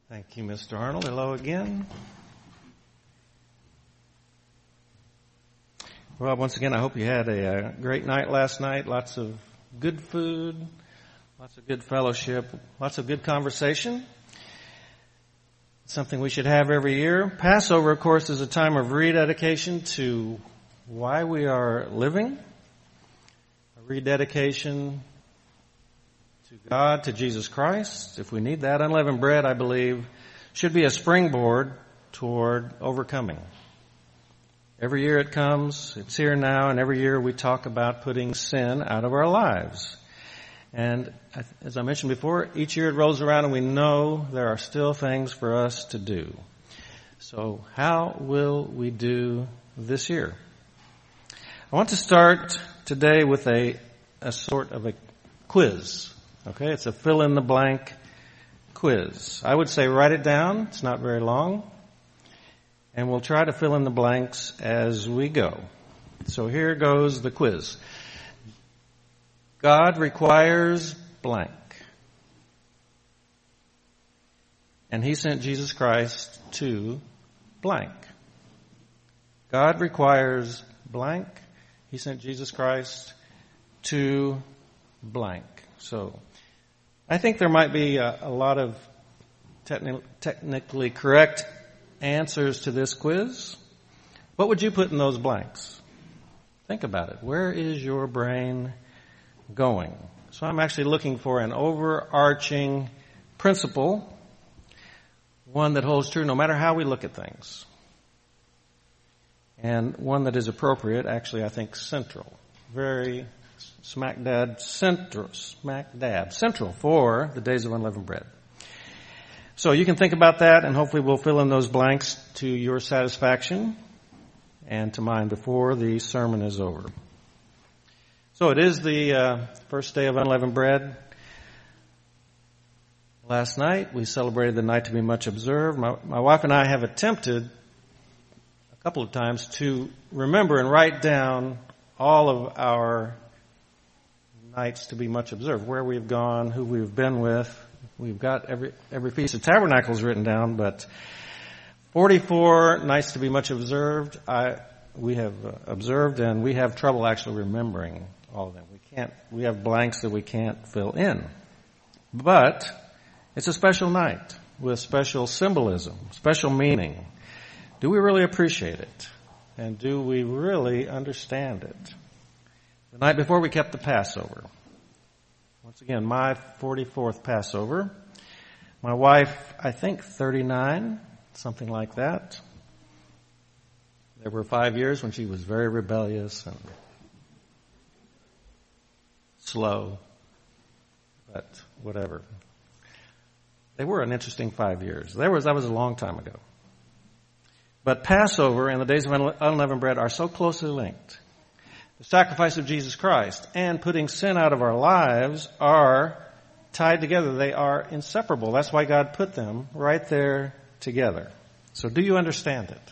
Thank you, Mr. Arnold. Hello again. Well, once again, I hope you had a great night last night. Lots of good food, lots of good fellowship, lots of good conversation. It's something we should have every year. Passover, of course, is a time of rededication to why we are living, a rededication to God, to Jesus Christ. If we need that, unleavened bread, I believe, should be a springboard toward overcoming. Every year it comes, it's here now, and every year we talk about putting sin out of our lives. And as I mentioned before, each year it rolls around and we know there are still things for us to do. So how will we do this year? I want to start today with a sort of a quiz. Okay, it's a fill-in-the-blank quiz. I would say write it down. It's not very long. And we'll try to fill in the blanks as we go. So here goes the quiz. God requires blank. And He sent Jesus Christ to blank. God requires blank. He sent Jesus Christ to blank. So I think there might be a lot of technically correct answers to this quiz. What would you put in those blanks? Think about it. Where is your brain going? So I'm actually looking for an overarching principle, one that holds true no matter how we look at things, and one that is appropriate, actually I think central, very smack dab central for the days of unleavened bread. So you can think about that, and hopefully we'll fill in those blanks to your satisfaction and to mine before the sermon is over. So it is the first day of unleavened bread. Last night we celebrated the night to be much observed. My wife and I have attempted a couple of times to remember and write down all of our nights to be much observed, where we've gone, who we've been with. We've got every Feast of Tabernacles written down, but 44 nights to be much observed, we have observed, and we have trouble actually remembering all of them. We have blanks that we can't fill in. But it's a special night with special symbolism, special meaning. Do we really appreciate it? And do we really understand it? The night before we kept the Passover. Once again, my 44th Passover. My wife, I think 39, something like that. There were 5 years when she was very rebellious and slow, but whatever. They were an interesting 5 years. That was a long time ago. But Passover and the days of unleavened bread are so closely linked. The sacrifice of Jesus Christ and putting sin out of our lives are tied together. They are inseparable. That's why God put them right there together. So do you understand it?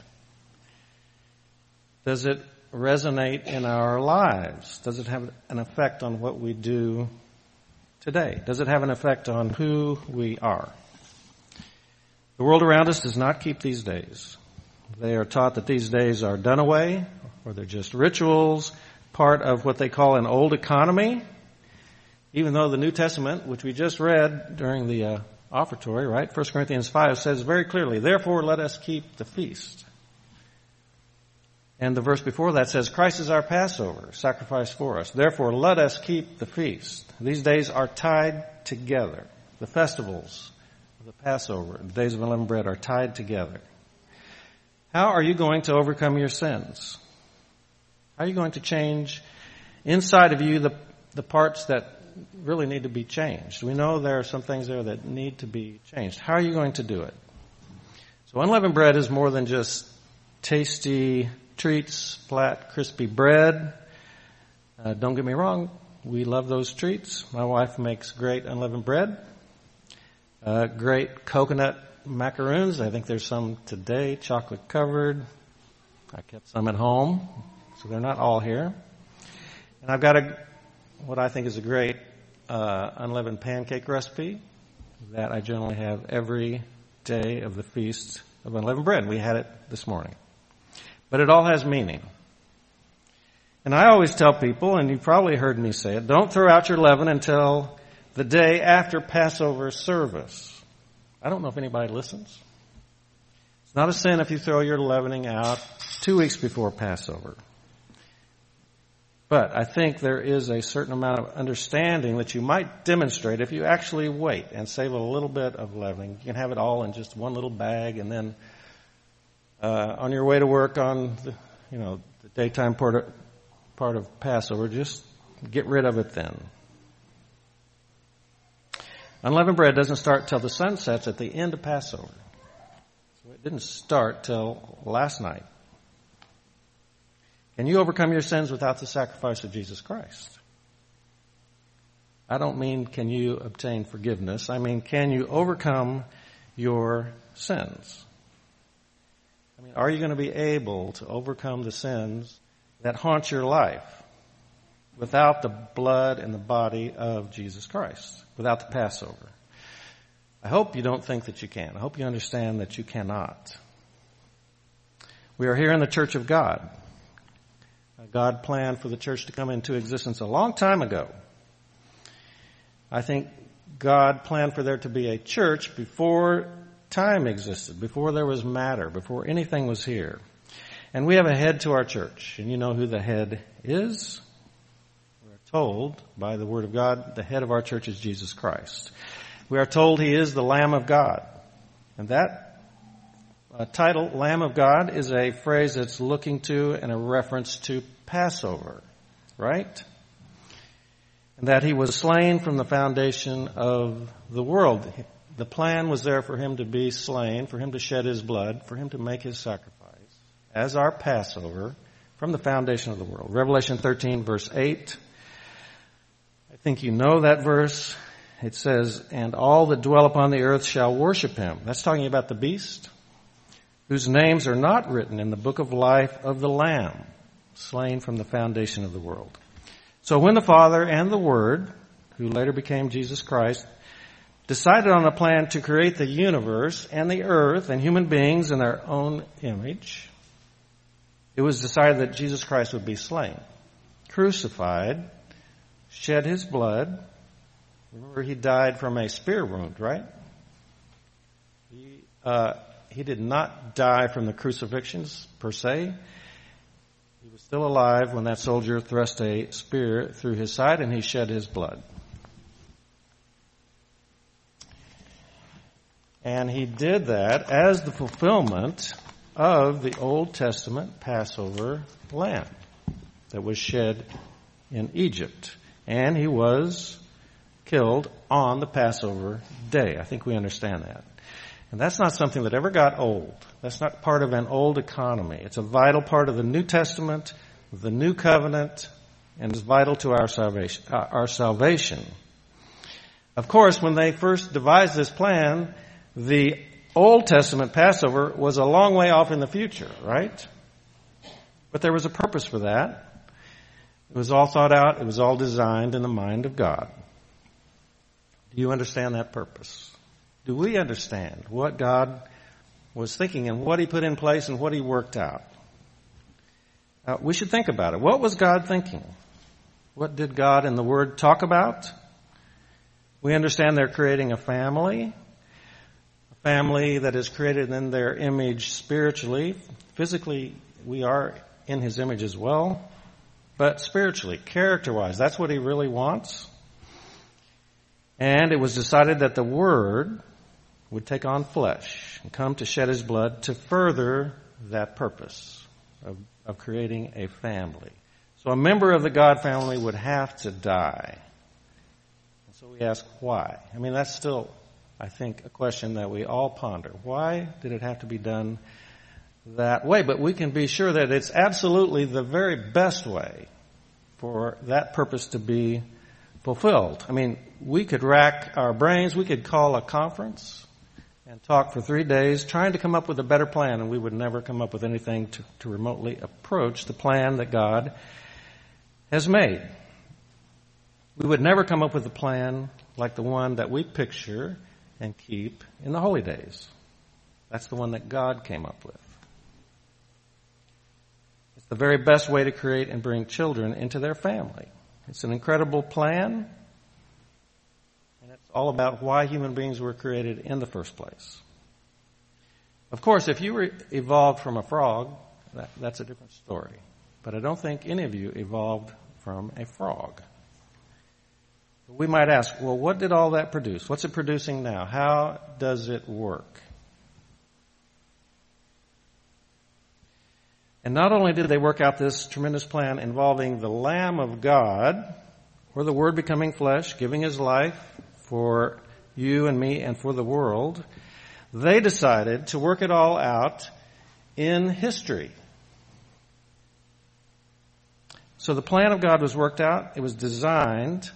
Does it resonate in our lives? Does it have an effect on what we do today? Does it have an effect on who we are? The world around us does not keep these days. They are taught that these days are done away, or they're just rituals, part of what they call an old economy, even though the New Testament, which we just read during the offertory, right, 1 Corinthians 5 says very clearly, therefore let us keep the feast. And the verse before that says, Christ is our Passover, sacrificed for us. Therefore let us keep the feast. These days are tied together. The festivals of the Passover, the days of unleavened bread are tied together. How are you going to overcome your sins? How are you going to change inside of you the parts that really need to be changed? We know there are some things there that need to be changed. How are you going to do it? So unleavened bread is more than just tasty treats, flat, crispy bread. Don't get me wrong, we love those treats. My wife makes great unleavened bread, great coconut macaroons. I think there's some today, chocolate covered. I kept some at home, so they're not all here. And I've got what I think is a great unleavened pancake recipe that I generally have every day of the Feast of Unleavened Bread. We had it this morning. But it all has meaning. And I always tell people, and you've probably heard me say it, don't throw out your leaven until the day after Passover service. I don't know if anybody listens. It's not a sin if you throw your leavening out 2 weeks before Passover. But I think there is a certain amount of understanding that you might demonstrate if you actually wait and save a little bit of leavening. You can have it all in just one little bag, and then on your way to work on the daytime part of Passover, just get rid of it then. Unleavened bread doesn't start till the sun sets at the end of Passover. So it didn't start till last night. Can you overcome your sins without the sacrifice of Jesus Christ? I don't mean can you obtain forgiveness. I mean, can you overcome your sins? I mean, are you going to be able to overcome the sins that haunt your life without the blood and the body of Jesus Christ, without the Passover? I hope you don't think that you can. I hope you understand that you cannot. We are here in the church of God. God planned for the church to come into existence a long time ago. I think God planned for there to be a church before time existed, before there was matter, before anything was here. And we have a head to our church. And you know who the head is? We're told by the Word of God, the head of our church is Jesus Christ. We are told He is the Lamb of God. And that title, Lamb of God, is a phrase that's looking to and a reference to Passover, right? And that He was slain from the foundation of the world. The plan was there for Him to be slain, for Him to shed His blood, for Him to make His sacrifice as our Passover from the foundation of the world. Revelation 13, verse 8. I think you know that verse. It says, and all that dwell upon the earth shall worship Him. That's talking about the beast, whose names are not written in the book of life of the Lamb, slain from the foundation of the world. So when the Father and the Word, who later became Jesus Christ, decided on a plan to create the universe and the earth and human beings in their own image, it was decided that Jesus Christ would be slain, crucified, shed His blood. Remember, He died from a spear wound, right? He did not die from the crucifixions per se. He was still alive when that soldier thrust a spear through His side and He shed His blood. And He did that as the fulfillment of the Old Testament Passover lamb that was shed in Egypt. And He was killed on the Passover day. I think we understand that. And that's not something that ever got old. That's not part of an old economy. It's a vital part of the New Testament, the New Covenant, and is vital to our salvation. Of course, when they first devised this plan, the Old Testament Passover was a long way off in the future, right? But there was a purpose for that. It was all thought out. It was all designed in the mind of God. Do you understand that purpose? Do we understand what God was thinking and what He put in place and what He worked out? We should think about it. What was God thinking? What did God and the Word talk about? We understand they're creating a family that is created in their image spiritually. Physically, we are in His image as well. But spiritually, character-wise, that's what He really wants. And it was decided that the Word would take on flesh and come to shed His blood to further that purpose of creating a family. So a member of the God family would have to die. And so we ask why. I mean, that's still, I think, a question that we all ponder. Why did it have to be done that way? But we can be sure that it's absolutely the very best way for that purpose to be fulfilled. I mean, we could rack our brains, we could call a conference and talk for 3 days trying to come up with a better plan, and we would never come up with anything to remotely approach the plan that God has made. We would never come up with a plan like the one that we picture and keep in the holy days. That's the one that God came up with. It's the very best way to create and bring children into their family. It's an incredible plan, and it's all about why human beings were created in the first place. Of course, if you were evolved from a frog, that's a different story. But I don't think any of you evolved from a frog. We might ask, well, what did all that produce? What's it producing now? How does it work? And not only did they work out this tremendous plan involving the Lamb of God, or the Word becoming flesh, giving His life for you and me and for the world, they decided to work it all out in history. So the plan of God was worked out, it was designed,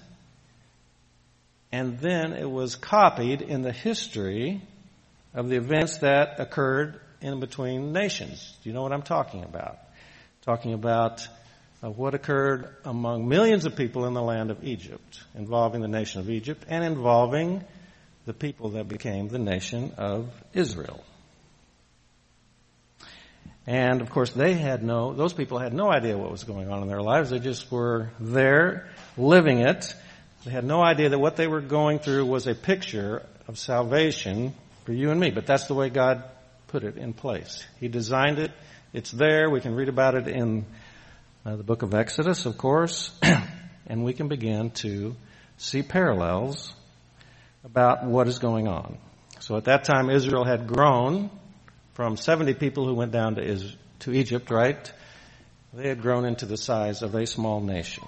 and then it was copied in the history of the events that occurred in between nations. Do you know what I'm talking about? Talking about what occurred among millions of people in the land of Egypt, involving the nation of Egypt and involving the people that became the nation of Israel. And of course those people had no idea what was going on in their lives. They just were there living it. They had no idea that what they were going through was a picture of salvation for you and me. But that's the way God put it in place. He designed it. It's there. We can read about it in the book of Exodus, of course. And we can begin to see parallels about what is going on. So at that time, Israel had grown from 70 people who went down to Egypt, right? They had grown into the size of a small nation.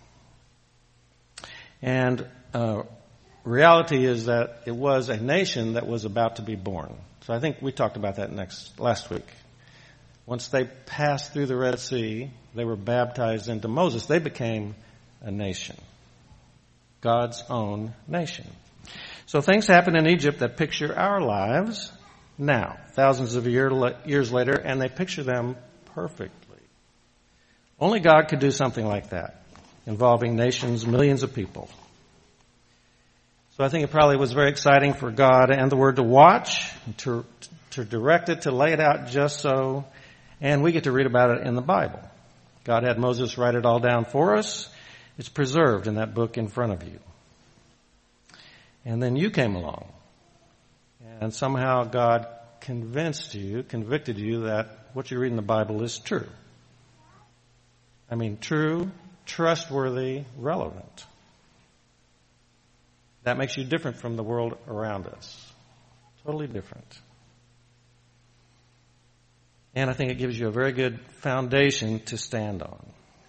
And reality is that it was a nation that was about to be born. So I think we talked about that last week. Once they passed through the Red Sea, they were baptized into Moses. They became a nation, God's own nation. So things happen in Egypt that picture our lives now, thousands of years later, and they picture them perfectly. Only God could do something like that, involving nations, millions of people. So I think it probably was very exciting for God and the Word to watch, to direct it, to lay it out just so, and we get to read about it in the Bible. God had Moses write it all down for us. It's preserved in that book in front of you. And then you came along, and somehow God convicted you that what you read in the Bible is true. I mean, true, trustworthy, relevant. That makes you different from the world around us. Totally different. And I think it gives you a very good foundation to stand on.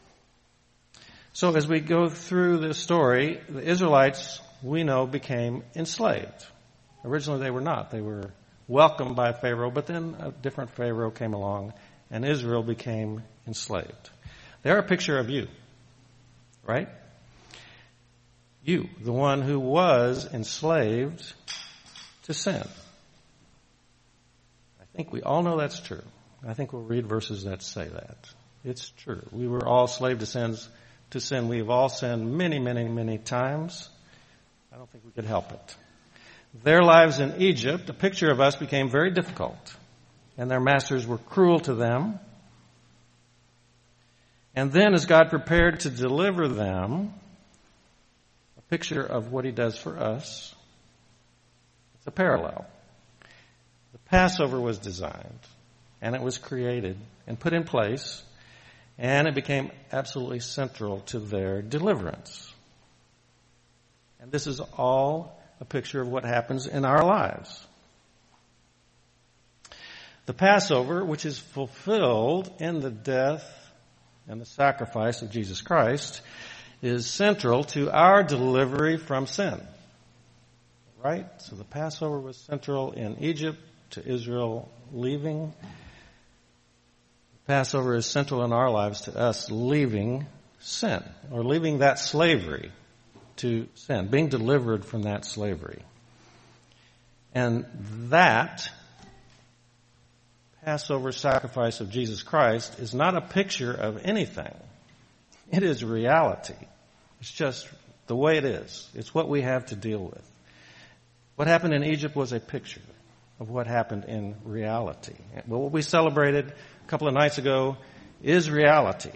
So as we go through this story, the Israelites, we know, became enslaved. Originally they were not. They were welcomed by Pharaoh, but then a different Pharaoh came along and Israel became enslaved. They're a picture of you, right? You, the one who was enslaved to sin. I think we all know that's true. I think we'll read verses that say that. It's true. We were all slaves to sin. We've all sinned many, many, many times. I don't think we could help it. Their lives in Egypt, a picture of us, became very difficult. And their masters were cruel to them. And then as God prepared to deliver them, a picture of what He does for us, it's a parallel. The Passover was designed, and it was created and put in place, and it became absolutely central to their deliverance. And this is all a picture of what happens in our lives. The Passover, which is fulfilled in the death and the sacrifice of Jesus Christ, is central to our delivery from sin. Right? So the Passover was central in Egypt to Israel leaving. The Passover is central in our lives to us leaving sin, or leaving that slavery to sin, being delivered from that slavery. And that Passover sacrifice of Jesus Christ is not a picture of anything. It is reality. It's just the way it is. It's what we have to deal with. What happened in Egypt was a picture. of what happened in reality. Well, what we celebrated a couple of nights ago is reality.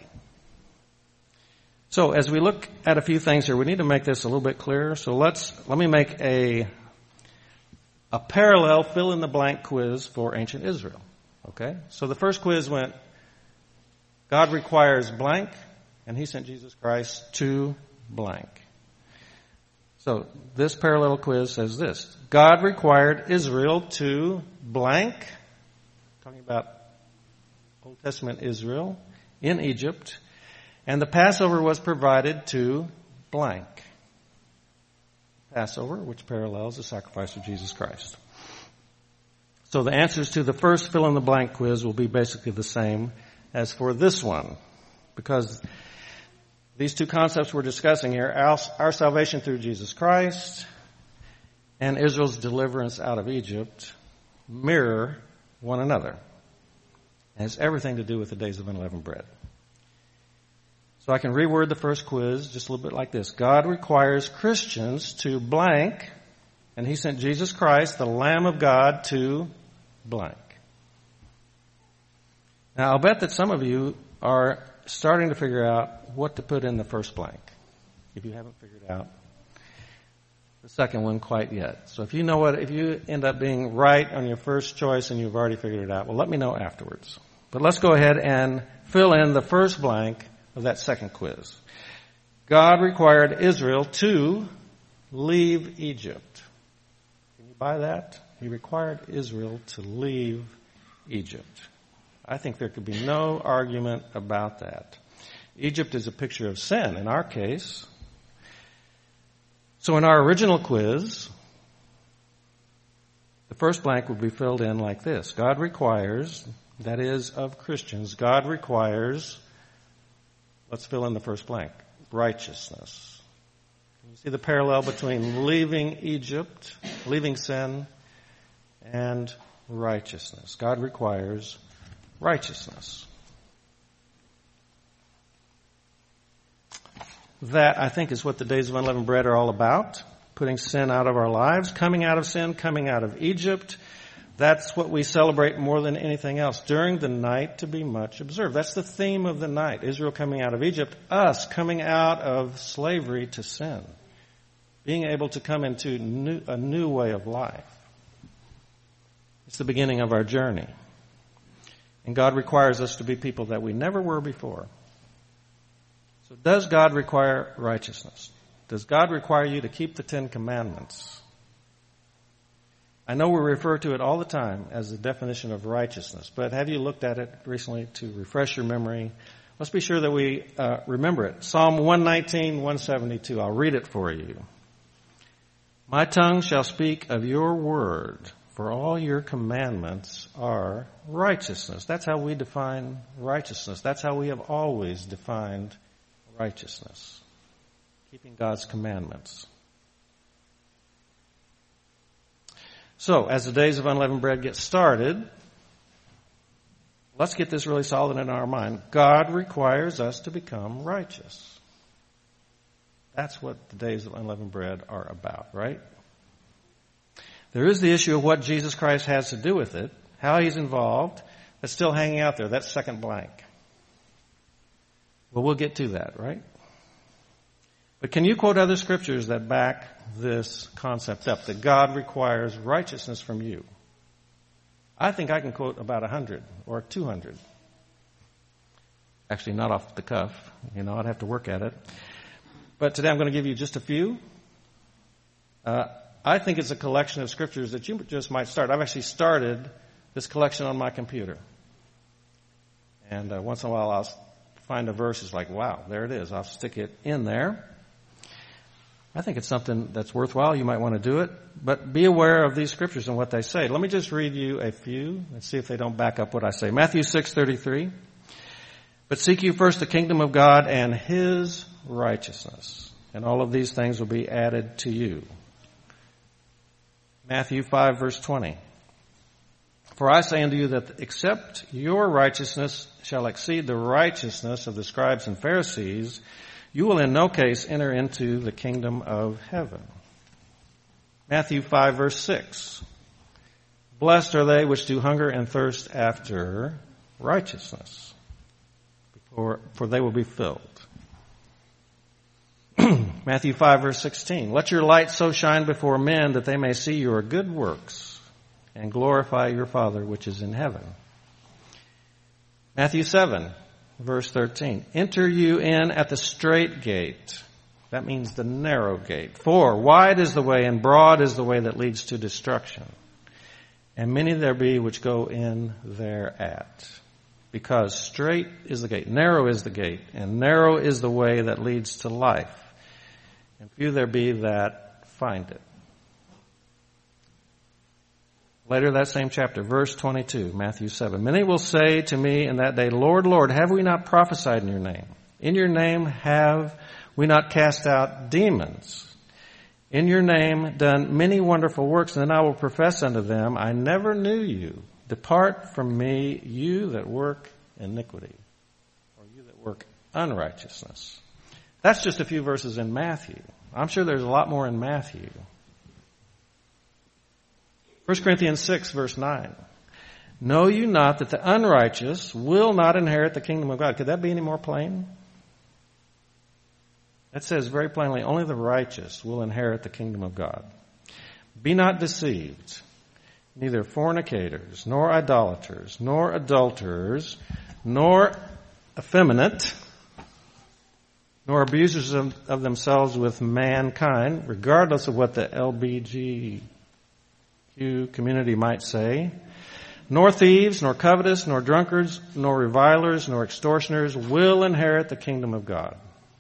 So as we look at a few things here, we need to make this a little bit clearer. So let me make a parallel fill-in-the-blank quiz for ancient Israel. Okay? So the first quiz went, God requires blank, and he sent Jesus Christ to blank. So this parallel quiz says this. God required Israel to blank, talking about Old Testament Israel, in Egypt, and the Passover was provided to blank. Passover, which parallels the sacrifice of Jesus Christ. So the answers to the first fill-in-the-blank quiz will be basically the same as for this one, because these two concepts we're discussing here, our salvation through Jesus Christ and Israel's deliverance out of Egypt, mirror one another. It has everything to do with the days of unleavened bread. So I can reword the first quiz just a little bit like this. God requires Christians to blank, and he sent Jesus Christ, the Lamb of God, to blank. Now, I'll bet that some of you are starting to figure out what to put in the first blank, if you haven't figured out the second one quite yet. So if you end up being right on your first choice and you've already figured it out, well, let me know afterwards. But let's go ahead and fill in the first blank of that second quiz. God required Israel to leave Egypt. Can you buy that? He required Israel to leave Egypt. I think there could be no argument about that. Egypt is a picture of sin in our case. So in our original quiz, the first blank would be filled in like this. God requires, that is, of Christians, God requires, let's fill in the first blank, righteousness. Can you see the parallel between leaving Egypt, leaving sin, and righteousness? God requires righteousness. That, I think, is what the days of unleavened bread are all about. Putting sin out of our lives, coming out of sin, coming out of Egypt. That's what we celebrate more than anything else. During the night to be much observed. That's the theme of the night. Israel coming out of Egypt. Us coming out of slavery to sin. Being able to come into a new way of life. It's the beginning of our journey. And God requires us to be people that we never were before. So does God require righteousness? Does God require you to keep the Ten Commandments? I know we refer to it all the time as the definition of righteousness, but have you looked at it recently to refresh your memory? Let's be sure that we remember it. Psalm 119, 172. I'll read it for you. My tongue shall speak of your word, for all your commandments are righteousness. That's how we define righteousness. That's how we have always defined righteousness. Keeping God's commandments. So, as the days of unleavened bread get started, let's get this really solid in our mind. God requires us to become righteous. That's what the days of unleavened bread are about, right? There is the issue of what Jesus Christ has to do with it, how he's involved. That's still hanging out there. That's second blank. Well, we'll get to that, right? But can you quote other scriptures that back this concept up, that God requires righteousness from you? I think I can quote about 100 or 200. Actually, not off the cuff. I'd have to work at it. But today I'm going to give you just a few. I think it's a collection of scriptures that you just might start. I've actually started this collection on my computer. And once in a while I'll find a verse, it's like, wow, there it is. I'll stick it in there. I think it's something that's worthwhile. You might want to do it. But be aware of these scriptures and what they say. Let me just read you a few. Let's see if they don't back up what I say. Matthew 6:33. But seek you first the kingdom of God and his righteousness, and all of these things will be added to you. Matthew 5, verse 20. For I say unto you that except your righteousness shall exceed the righteousness of the scribes and Pharisees, you will in no case enter into the kingdom of heaven. Matthew 5, verse 6. Blessed are they which do hunger and thirst after righteousness, for they will be filled. Matthew 5, verse 16. Let your light so shine before men that they may see your good works and glorify your Father which is in heaven. Matthew 7, verse 13. Enter you in at the strait gate. That means the narrow gate. For wide is the way and broad is the way that leads to destruction. And many there be which go in thereat. Because strait is the gate, narrow is the gate, and narrow is the way that leads to life. And few there be that find it. Later that same chapter, verse 22, Matthew 7. Many will say to me in that day, Lord, Lord, have we not prophesied in your name? In your name have we not cast out demons? In your name done many wonderful works? And then I will profess unto them, I never knew you. Depart from me, you that work iniquity, or you that work unrighteousness. That's just a few verses in Matthew. I'm sure there's a lot more in Matthew. 1 Corinthians 6, verse 9. Know you not that the unrighteous will not inherit the kingdom of God? Could that be any more plain? That says very plainly, only the righteous will inherit the kingdom of God. Be not deceived. Neither fornicators, nor idolaters, nor adulterers, nor effeminate, nor abusers of themselves with mankind, regardless of what the LBGQ community might say, nor thieves, nor covetous, nor drunkards, nor revilers, nor extortioners will inherit the kingdom of God.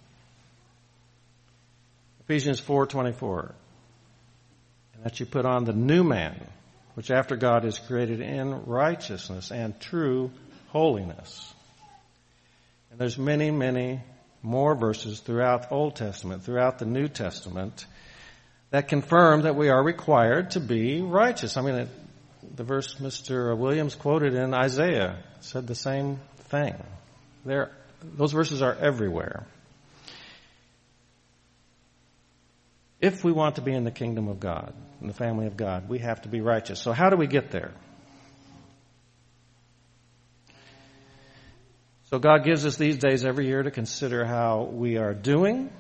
Ephesians 4:24. And that you put on the new man, which after God is created in righteousness and true holiness. And there's many, many more verses throughout the Old Testament, throughout the New Testament, that confirm that we are required to be righteous. I mean, the verse Mr. Williams quoted in Isaiah said the same thing. Those verses are everywhere. If we want to be in the kingdom of God, in the family of God, we have to be righteous. So how do we get there? So God gives us these days every year to consider how we are doing.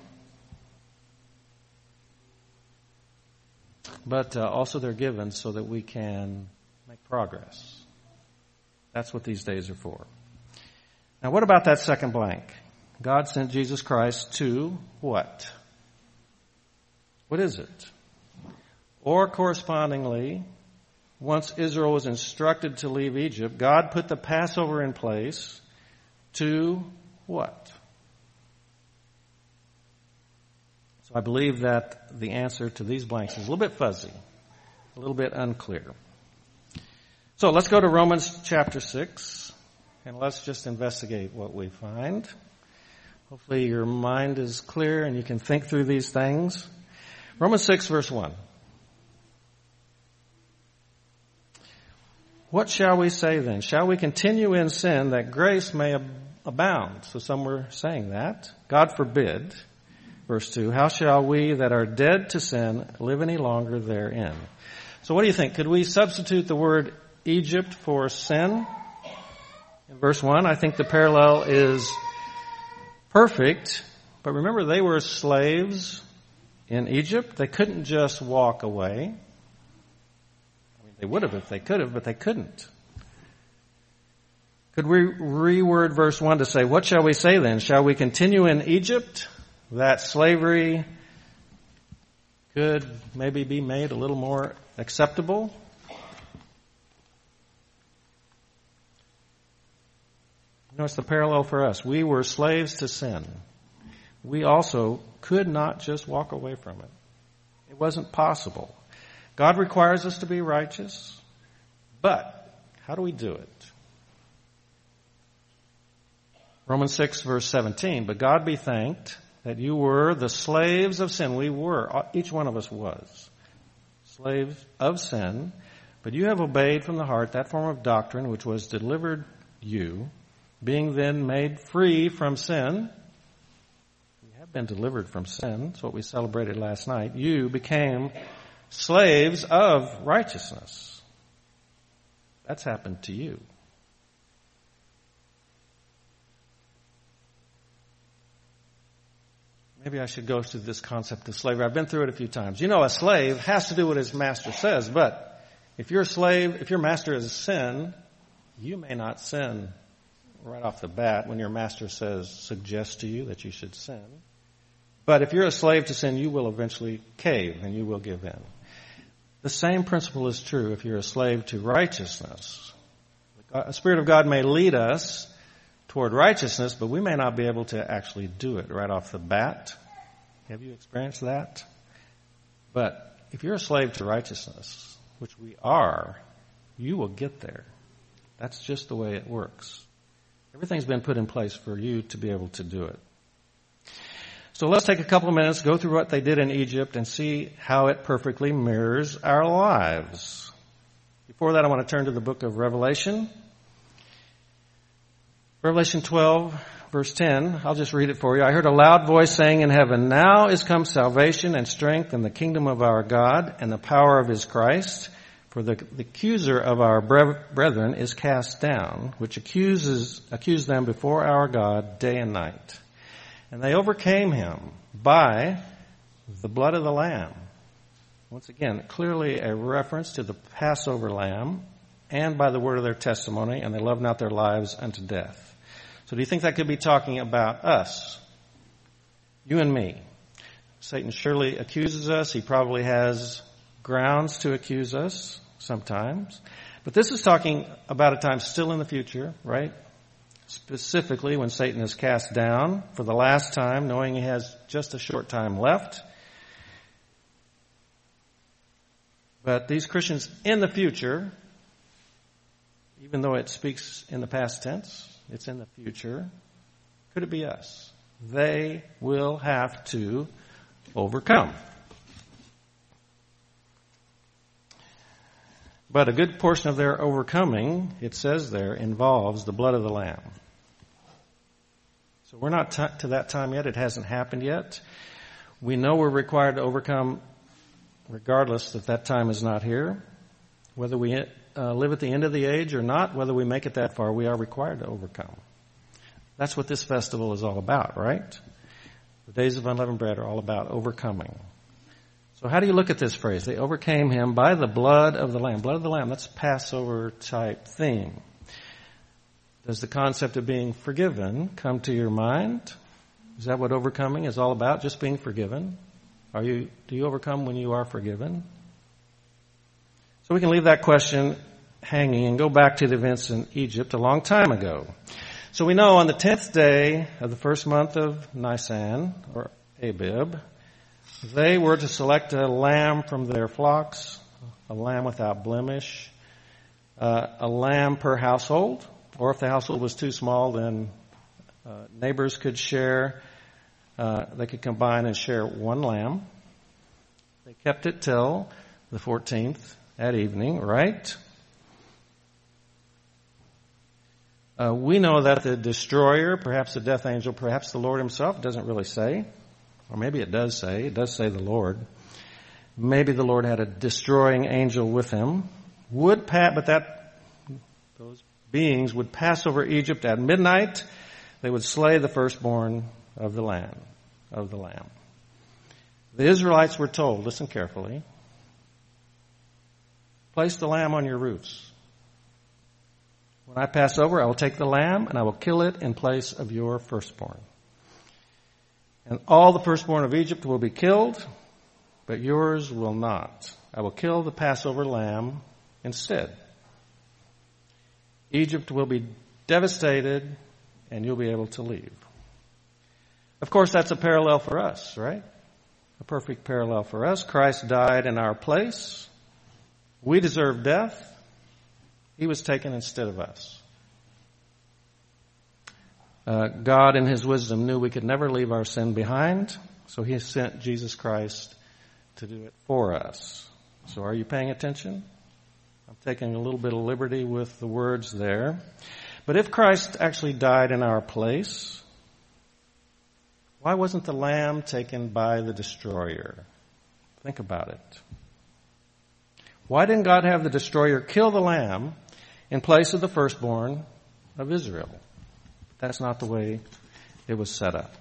But also they're given so that we can make progress. That's what these days are for. Now what about that second blank? God sent Jesus Christ to what? What is it? Or correspondingly, once Israel was instructed to leave Egypt, God put the Passover in place to what? So I believe that the answer to these blanks is a little bit fuzzy, a little bit unclear. So let's go to Romans chapter 6, and let's just investigate what we find. Hopefully your mind is clear and you can think through these things. Romans 6, verse 1. What shall we say then? Shall we continue in sin that grace may abound? So some were saying that. God forbid. Verse 2. How shall we that are dead to sin live any longer therein? So what do you think? Could we substitute the word Egypt for sin? In verse 1, I think the parallel is perfect. But remember, they were slaves in Egypt. They couldn't just walk away. They would have if they could have, but they couldn't. Could we reword verse 1 to say, what shall we say then? Shall we continue in Egypt? That slavery could maybe be made a little more acceptable? You know, it's the parallel for us. We were slaves to sin. We also could not just walk away from it. It wasn't possible. God requires us to be righteous, but how do we do it? Romans 6, verse 17, but God be thanked that you were the slaves of sin. We were, each one of us was, slaves of sin, but you have obeyed from the heart that form of doctrine which was delivered you, being then made free from sin. You have been delivered from sin. That's what we celebrated last night. You became slaves of righteousness. That's happened to you. Maybe I should go through this concept of slavery. I've been through it a few times. You know, a slave has to do what his master says, but if you're a slave, if your master is sin, you may not sin right off the bat when your master suggests to you that you should sin. But if you're a slave to sin, you will eventually cave and you will give in. The same principle is true if you're a slave to righteousness. The Spirit of God may lead us toward righteousness, but we may not be able to actually do it right off the bat. Have you experienced that? But if you're a slave to righteousness, which we are, you will get there. That's just the way it works. Everything's been put in place for you to be able to do it. So let's take a couple of minutes, go through what they did in Egypt, and see how it perfectly mirrors our lives. Before that, I want to turn to the book of Revelation. Revelation 12, verse 10, I'll just read it for you. I heard a loud voice saying in heaven, "Now is come salvation and strength and the kingdom of our God and the power of his Christ. For the accuser of our brethren is cast down, which accused them before our God day and night. And they overcame him by the blood of the Lamb." Once again, clearly a reference to the Passover lamb, and by the word of their testimony, and they loved not their lives unto death. So do you think that could be talking about us? You and me. Satan surely accuses us. He probably has grounds to accuse us sometimes. But this is talking about a time still in the future, right? Specifically when Satan is cast down for the last time, knowing he has just a short time left. But these Christians in the future, even though it speaks in the past tense, it's in the future. Could it be us? They will have to overcome. But a good portion of their overcoming, it says there, involves the blood of the Lamb. So we're not to that time yet. It hasn't happened yet. We know we're required to overcome regardless that time is not here. Whether we live at the end of the age or not, whether we make it that far, we are required to overcome. That's what this festival is all about, right? The days of unleavened bread are all about overcoming. So how do you look at this phrase? They overcame him by the blood of the Lamb. Blood of the Lamb, that's a Passover type theme. Does the concept of being forgiven come to your mind? Is that what overcoming is all about? Just being forgiven? Do you overcome when you are forgiven? So we can leave that question hanging and go back to the events in Egypt a long time ago. So we know on the 10th day of the first month of Nisan, or Abib, they were to select a lamb from their flocks, a lamb without blemish, a lamb per household, or if the household was too small, then neighbors could share. They could combine and share one lamb. They kept it till the 14th at evening, right? We know that the destroyer, perhaps the death angel, perhaps the Lord himself, doesn't really say. Or maybe it does say. It does say the Lord. Maybe the Lord had a destroying angel with him. Those beings would pass over Egypt at midnight. They would slay the firstborn of the lamb. The Israelites were told, listen carefully, place the lamb on your roofs. When I pass over, I will take the lamb and I will kill it in place of your firstborn. And all the firstborn of Egypt will be killed, but yours will not. I will kill the Passover lamb instead. Egypt will be devastated and you'll be able to leave. Of course, that's a parallel for us, right? A perfect parallel for us. Christ died in our place. We deserve death. He was taken instead of us. God in his wisdom knew we could never leave our sin behind, so he sent Jesus Christ to do it for us. So are you paying attention? I'm taking a little bit of liberty with the words there. But if Christ actually died in our place, why wasn't the lamb taken by the destroyer? Think about it. Why didn't God have the destroyer kill the lamb in place of the firstborn of Israel. That's not the way it was set up.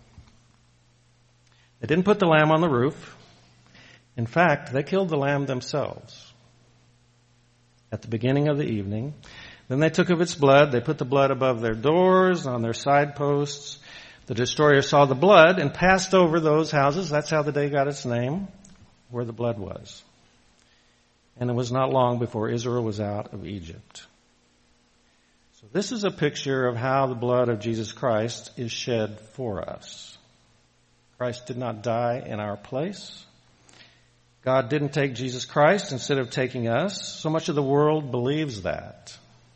They didn't put the lamb on the roof. In fact, they killed the lamb themselves at the beginning of the evening. Then they took of its blood. They put the blood above their doors, on their side posts. The destroyer saw the blood and passed over those houses. That's how the day got its name, where the blood was. And it was not long before Israel was out of Egypt. So this is a picture of how the blood of Jesus Christ is shed for us. Christ did not die in our place. God didn't take Jesus Christ instead of taking us. So much of the world believes that.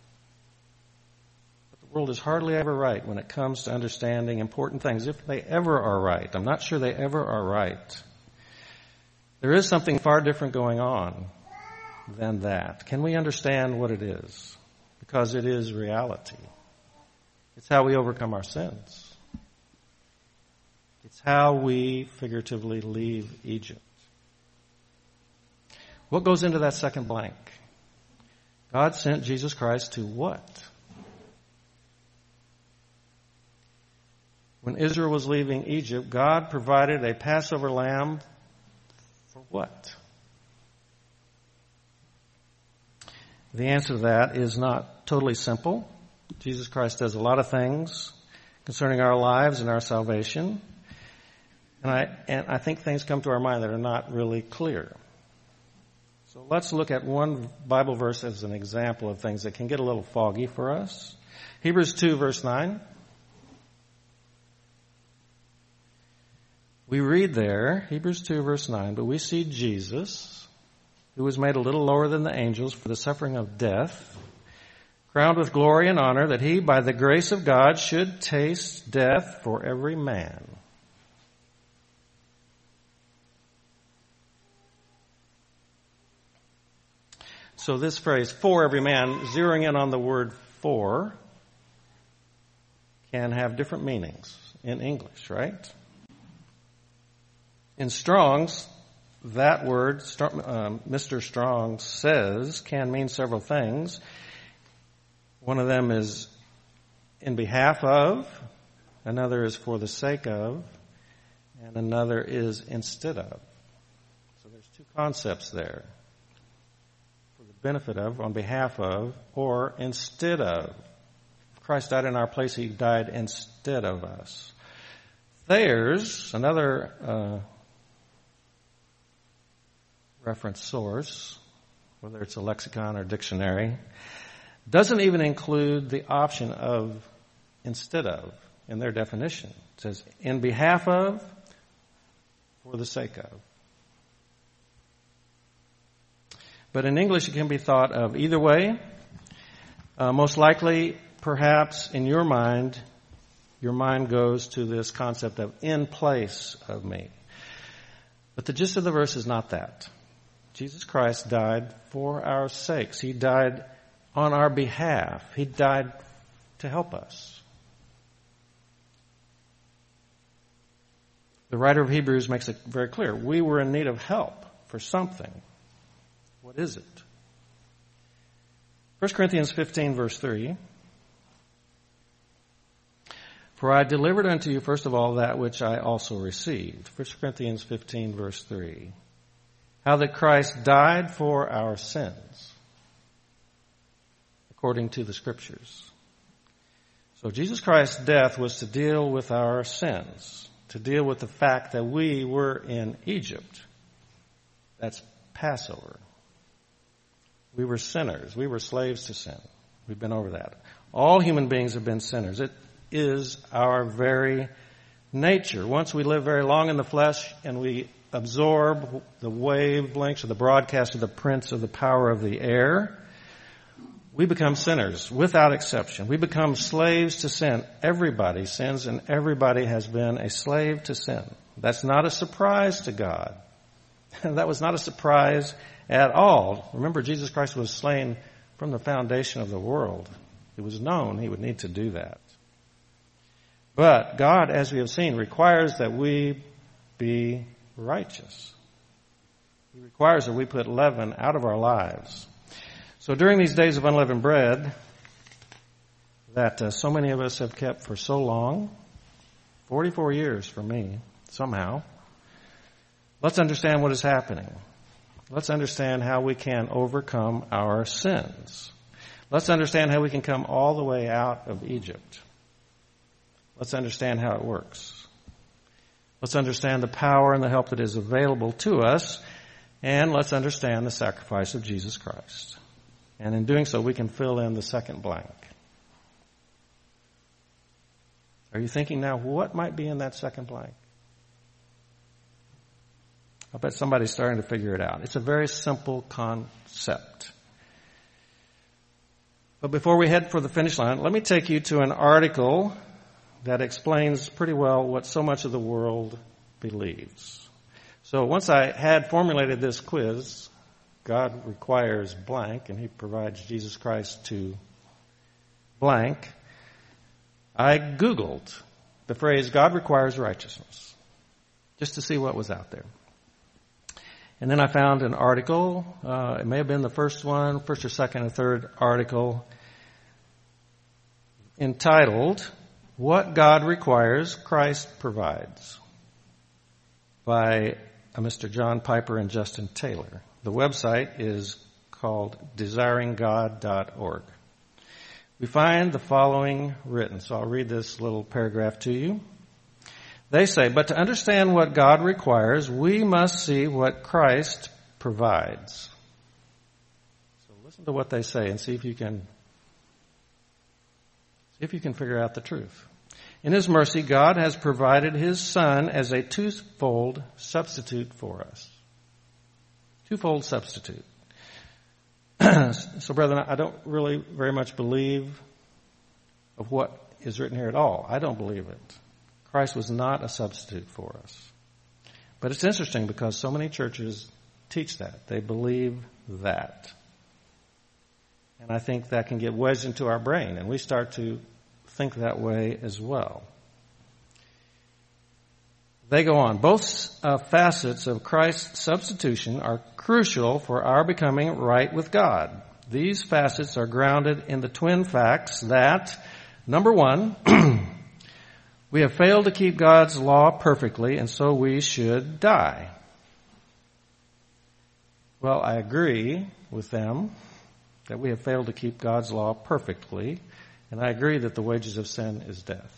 But the world is hardly ever right when it comes to understanding important things, if they ever are right. I'm not sure they ever are right. There is something far different going on than that. Can we understand what it is? Because it is reality. It's how we overcome our sins. It's how we figuratively leave Egypt. What goes into that second blank? God sent Jesus Christ to what? When Israel was leaving Egypt, God provided a Passover lamb for what? The answer to that is not totally simple. Jesus Christ does a lot of things concerning our lives and our salvation. And I think things come to our mind that are not really clear. So let's look at one Bible verse as an example of things that can get a little foggy for us. Hebrews 2, verse 9. We read there, Hebrews 2, verse 9, but we see Jesus, who was made a little lower than the angels for the suffering of death, crowned with glory and honor, that he, by the grace of God, should taste death for every man. So this phrase, for every man, zeroing in on the word for, can have different meanings in English, right? In Strong's, that word, Mr. Strong says, can mean several things. One of them is in behalf of, another is for the sake of, and another is instead of. So there's two concepts there. Benefit of, on behalf of, or instead of. If Christ died in our place, he died instead of us. Thayer's, another reference source, whether it's a lexicon or dictionary, doesn't even include the option of instead of in their definition. It says, in behalf of, for the sake of. But in English, it can be thought of either way. Most likely, perhaps, in your mind goes to this concept of in place of me. But the gist of the verse is not that. Jesus Christ died for our sakes. He died on our behalf. He died to help us. The writer of Hebrews makes it very clear. We were in need of help for something. What is it? 1 Corinthians 15, verse 3. For I delivered unto you, first of all, that which I also received. 1 Corinthians 15, verse 3. How that Christ died for our sins, according to the Scriptures. So Jesus Christ's death was to deal with our sins, to deal with the fact that we were in Egypt. That's Passover. We were sinners. We were slaves to sin. We've been over that. All human beings have been sinners. It is our very nature. Once we live very long in the flesh and we absorb the wavelengths or the broadcast of the prince of the power of the air, we become sinners without exception. We become slaves to sin. Everybody sins and everybody has been a slave to sin. That's not a surprise to God. That was not a surprise at all. Remember, Jesus Christ was slain from the foundation of the world. It was known he would need to do that. But God, as we have seen, requires that we be righteous. He requires that we put leaven out of our lives. So during these days of unleavened bread that so many of us have kept for so long, 44 years for me, somehow, let's understand what is happening. Let's understand how we can overcome our sins. Let's understand how we can come all the way out of Egypt. Let's understand how it works. Let's understand the power and the help that is available to us, and let's understand the sacrifice of Jesus Christ. And in doing so, we can fill in the second blank. Are you thinking now, what might be in that second blank? I bet somebody's starting to figure it out. It's a very simple concept. But before we head for the finish line, let me take you to an article that explains pretty well what so much of the world believes. So once I had formulated this quiz, God requires blank, and He provides Jesus Christ to blank, I Googled the phrase, God requires righteousness, just to see what was out there. And then I found an article, it may have been the first or second or third article, entitled, What God Requires, Christ Provides, by Mr. John Piper and Justin Taylor. The website is called desiringgod.org. We find the following written, so I'll read this little paragraph to you. They say, but to understand what God requires, we must see what Christ provides. So listen to what they say and see if you can figure out the truth. In His mercy, God has provided His Son as a twofold substitute for us. Twofold substitute. So, brethren, I don't really very much believe of what is written here at all. I don't believe it. Christ was not a substitute for us. But it's interesting because so many churches teach that. They believe that. And I think that can get wedged into our brain, and we start to think that way as well. They go on. Both facets of Christ's substitution are crucial for our becoming right with God. These facets are grounded in the twin facts that, number one, we have failed to keep God's law perfectly, and so we should die. Well, I agree with them that we have failed to keep God's law perfectly, and I agree that the wages of sin is death.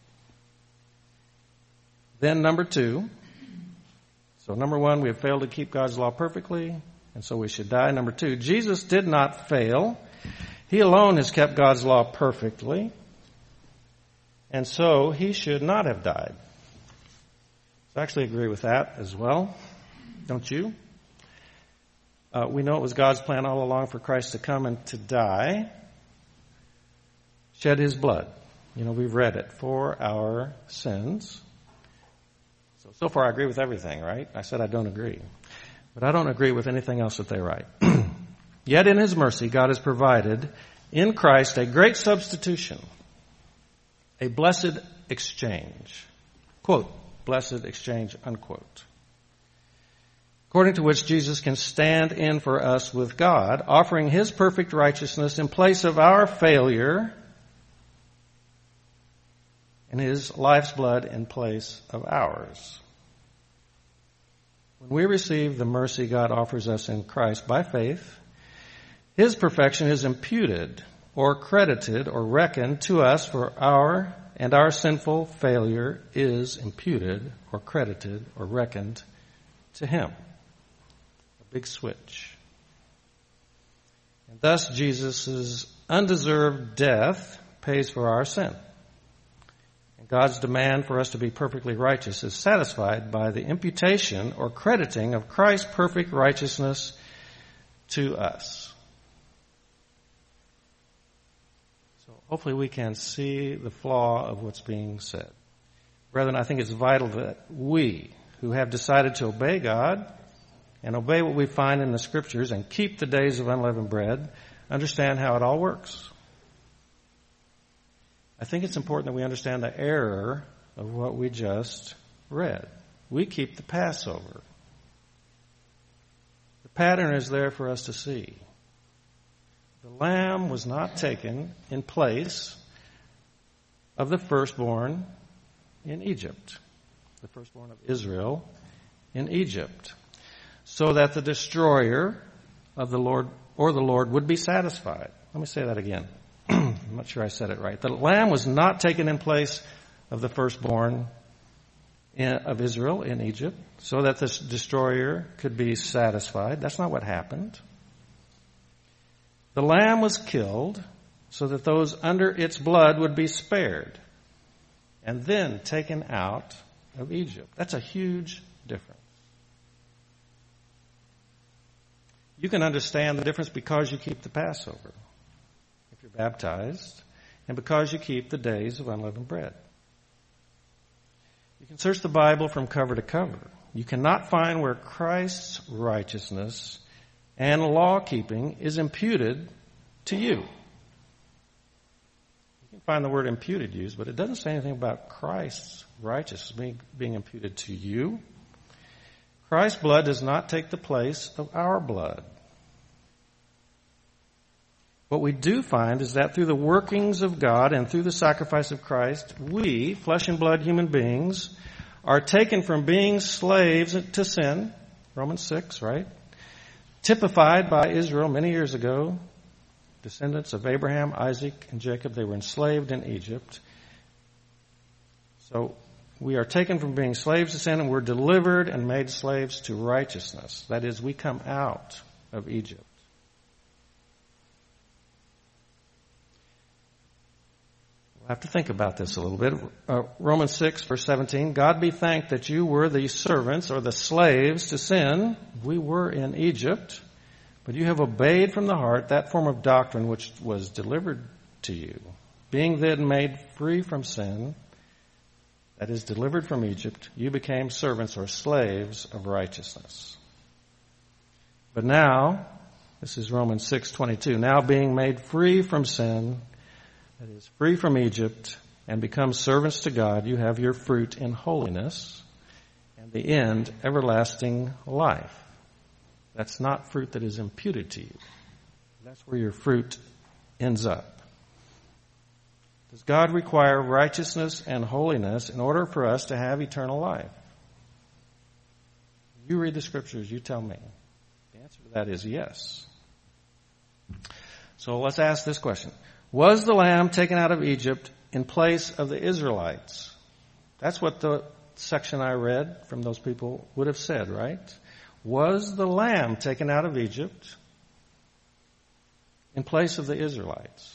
Then number two, so number one, we have failed to keep God's law perfectly, and so we should die. Number two, Jesus did not fail. He alone has kept God's law perfectly, and so He should not have died. So I actually agree with that as well. Don't you? We know it was God's plan all along for Christ to come and to die, shed His blood. We've read it, for our sins. So far I agree with everything, right? I said I don't agree. But I don't agree with anything else that they write. Yet in His mercy, God has provided in Christ a great substitution, a blessed exchange. Quote, blessed exchange, unquote. According to which Jesus can stand in for us with God, offering His perfect righteousness in place of our failure, and His life's blood in place of ours. When we receive the mercy God offers us in Christ by faith, His perfection is imputed or credited or reckoned to us for our sinful failure is imputed or credited or reckoned to Him. A big switch. And thus Jesus' undeserved death pays for our sin. God's demand for us to be perfectly righteous is satisfied by the imputation or crediting of Christ's perfect righteousness to us. So hopefully we can see the flaw of what's being said. Brethren, I think it's vital that we, who have decided to obey God and obey what we find in the Scriptures and keep the days of unleavened bread, understand how it all works. I think it's important that we understand the error of what we just read. We keep the Passover. The pattern is there for us to see. The lamb was not taken in place of the firstborn in Egypt, the firstborn of Israel in Egypt, so that the destroyer of the Lord or the Lord would be satisfied. Let me say that again. I'm not sure I said it right. The lamb was not taken in place of the firstborn of Israel in Egypt, so that this destroyer could be satisfied. That's not what happened. The lamb was killed so that those under its blood would be spared and then taken out of Egypt. That's a huge difference. You can understand the difference because you keep the Passover, if you're baptized, and because you keep the days of unleavened bread. You can search the Bible from cover to cover. You cannot find where Christ's righteousness and law-keeping is imputed to you. You can find the word imputed used, but it doesn't say anything about Christ's righteousness being imputed to you. Christ's blood does not take the place of our blood. What we do find is that through the workings of God and through the sacrifice of Christ, we, flesh and blood human beings, are taken from being slaves to sin, Romans 6, right? Typified by Israel many years ago, descendants of Abraham, Isaac, and Jacob. They were enslaved in Egypt. So we are taken from being slaves to sin and we're delivered and made slaves to righteousness. That is, we come out of Egypt. We'll have to think about this a little bit. Romans 6, verse 17, God be thanked that you were the servants or the slaves to sin. We were in Egypt, but you have obeyed from the heart that form of doctrine which was delivered to you. Being then made free from sin, that is, delivered from Egypt, you became servants or slaves of righteousness. But now, this is Romans 6:22, now being made free from sin, that is, free from Egypt, and become servants to God, you have your fruit in holiness, and the end, everlasting life. That's not fruit that is imputed to you. That's where your fruit ends up. Does God require righteousness and holiness in order for us to have eternal life? You read the scriptures, you tell me. The answer to that is yes. So let's ask this question. Was the lamb taken out of Egypt in place of the Israelites? That's what the section I read from those people would have said, right? Was the lamb taken out of Egypt in place of the Israelites?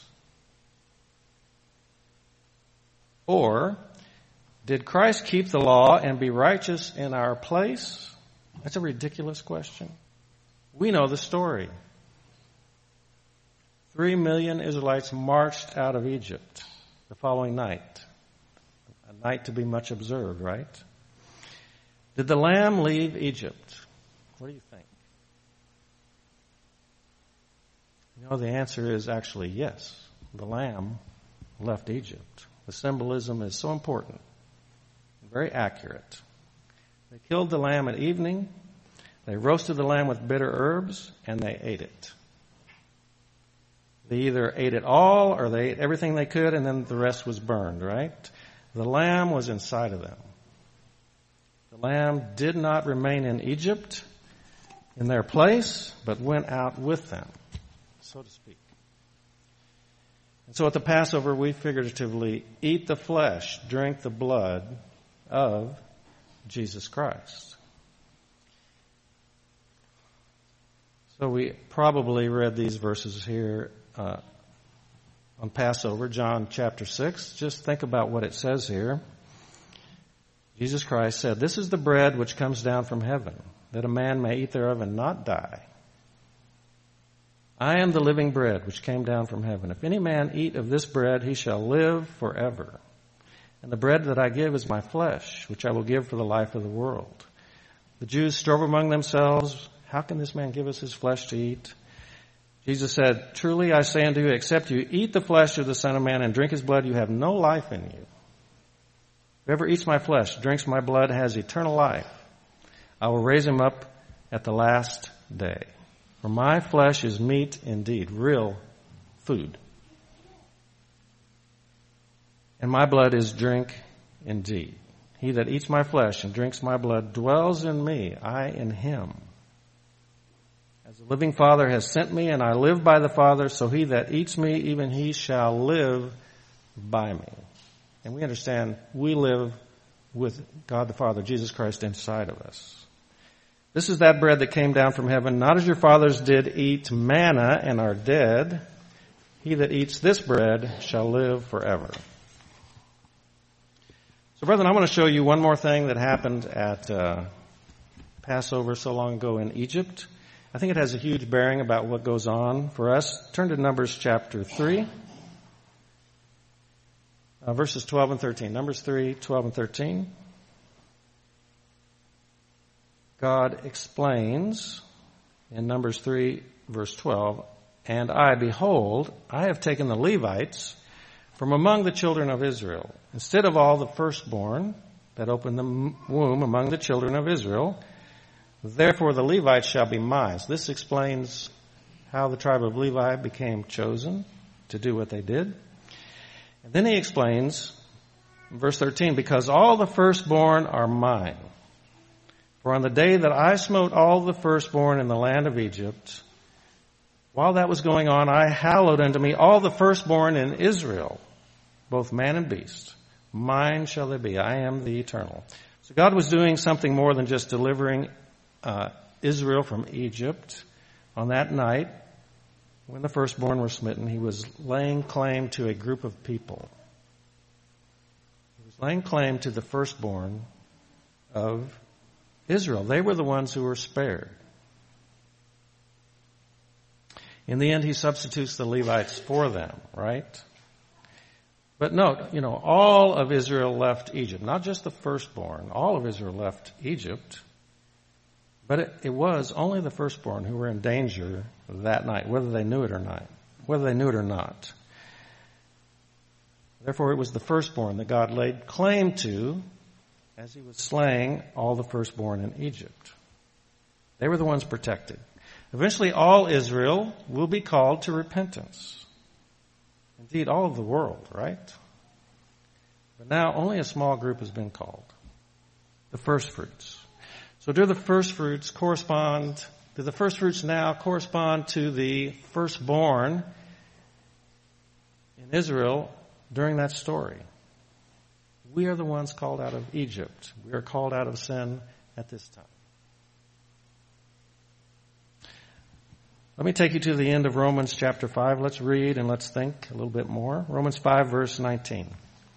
Or did Christ keep the law and be righteous in our place? That's a ridiculous question. We know the story. 3 million Israelites marched out of Egypt the following night. A night to be much observed, right? Did the lamb leave Egypt? What do you think? You know, the answer is actually yes. The lamb left Egypt. The symbolism is so important, very accurate. They killed the lamb at evening, they roasted the lamb with bitter herbs, and they ate it. They either ate it all or they ate everything they could and then the rest was burned, right? The lamb was inside of them. The lamb did not remain in Egypt in their place, but went out with them, so to speak. And so at the Passover, we figuratively eat the flesh, drink the blood of Jesus Christ. So we probably read these verses here on Passover, John chapter 6. Just think about what it says here. Jesus Christ said, "This is the bread which comes down from heaven, that a man may eat thereof and not die. I am the living bread which came down from heaven. If any man eat of this bread, he shall live forever. And the bread that I give is my flesh, which I will give for the life of the world." The Jews strove among themselves, "How can this man give us his flesh to eat?" Jesus said, "Truly I say unto you, except you eat the flesh of the Son of Man and drink his blood, you have no life in you. Whoever eats my flesh, drinks my blood, has eternal life. I will raise him up at the last day. For my flesh is meat indeed," real food. And my blood is drink indeed. He that eats my flesh and drinks my blood dwells in me, I in him. As the living Father has sent me, and I live by the Father, so he that eats me, even he shall live by me. And we understand we live with God the Father, Jesus Christ, inside of us. This is that bread that came down from heaven, not as your fathers did eat manna and are dead. He that eats this bread shall live forever. So, brethren, I want to show you one more thing that happened at Passover so long ago in Egypt. I think it has a huge bearing about what goes on for us. Turn to Numbers chapter 3, verses 12 and 13. Numbers 3, 12 and 13. God explains in Numbers 3, verse 12, and I, behold, I have taken the Levites from among the children of Israel, instead of all the firstborn that opened the womb among the children of Israel. Therefore the Levites shall be mine. So this explains how the tribe of Levi became chosen to do what they did. And then he explains, in verse 13, because all the firstborn are mine. For on the day that I smote all the firstborn in the land of Egypt, while that was going on, I hallowed unto me all the firstborn in Israel, both man and beast. Mine shall they be. I am the eternal. So God was doing something more than just delivering Israel from Egypt. On that night, when the firstborn were smitten, he was laying claim to a group of people. He was laying claim to the firstborn of Israel. They were the ones who were spared. In the end, he substitutes the Levites for them, right? But note, all of Israel left Egypt. Not just the firstborn. All of Israel left Egypt. But it was only the firstborn who were in danger that night, whether they knew it or not. Therefore, it was the firstborn that God laid claim to as he was slaying all the firstborn in Egypt. They were the ones protected. Eventually, all Israel will be called to repentance. Indeed, all of the world, right? But now only a small group has been called. The first fruits. So do the first fruits now correspond to the firstborn in Israel during that story? We are the ones called out of Egypt. We are called out of sin at this time. Let me take you to the end of Romans chapter 5. Let's read and let's think a little bit more. Romans 5, verse 19.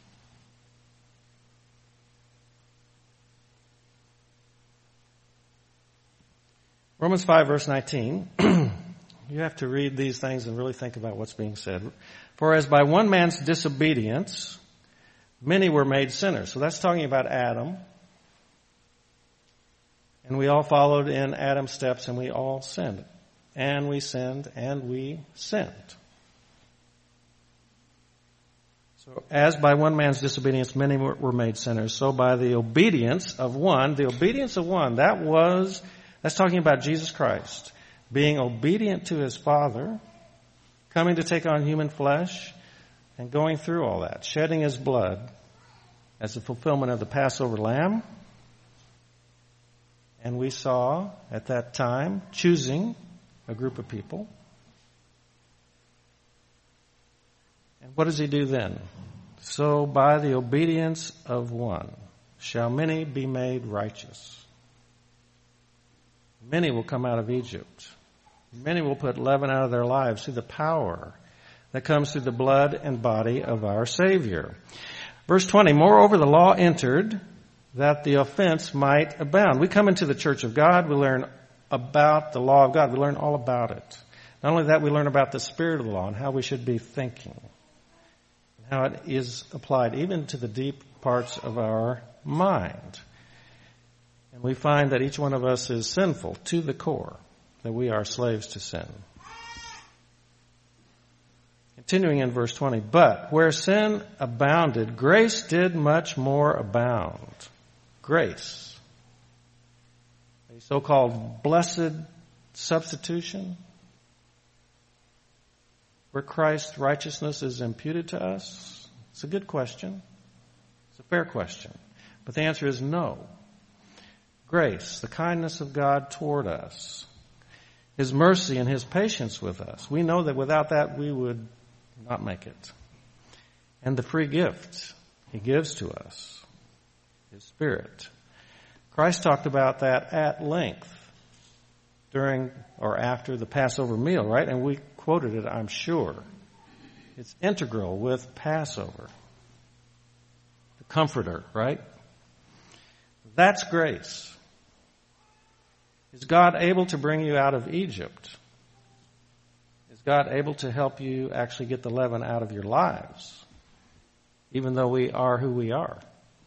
Romans 5, verse 19. You have to read these things and really think about what's being said. For as by one man's disobedience, many were made sinners. So that's talking about Adam. And we all followed in Adam's steps and we all sinned. And we sinned, and we sinned. So as by one man's disobedience many were made sinners, so by the obedience of one, that's talking about Jesus Christ, being obedient to his Father, coming to take on human flesh, and going through all that, shedding his blood as the fulfillment of the Passover lamb. And we saw at that time choosing a group of people. And what does he do then? So by the obedience of one shall many be made righteous. Many will come out of Egypt. Many will put leaven out of their lives through the power that comes through the blood and body of our Savior. Verse 20, moreover the law entered that the offense might abound. We come into the church of God, we learn about the law of God. We learn all about it. Not only that, we learn about the spirit of the law and how we should be thinking. And how it is applied even to the deep parts of our mind. And we find that each one of us is sinful to the core, that we are slaves to sin. Continuing in verse 20, but where sin abounded, grace did much more abound. Grace. A so-called blessed substitution. where Christ's righteousness is imputed to us? It's a good question. It's a fair question. But the answer is no. Grace, the kindness of God toward us, His mercy and His patience with us. We know that without that we would not make it. And the free gift He gives to us, His Spirit. Christ talked about that at length during or after the Passover meal, right? And we quoted it, I'm sure. It's integral with Passover. The Comforter, right? That's grace. Is God able to bring you out of Egypt? Is God able to help you actually get the leaven out of your lives? Even though we are who we are.